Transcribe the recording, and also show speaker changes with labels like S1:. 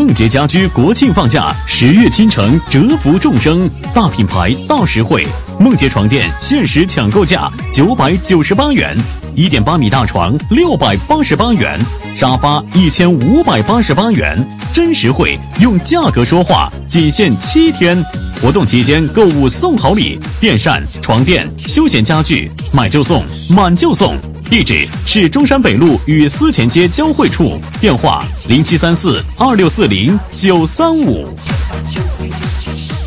S1: 梦洁家居国庆放假，10月倾城折服众生，大品牌大实惠。梦洁床垫限时抢购价998元，1.8米大床688元，沙发1588元，真实惠，用价格说话，仅限7天。活动期间购物送好礼，电扇、床垫、休闲家具，买就送，满就送。地址是中山北路与思前街交汇处，电话07342640-935。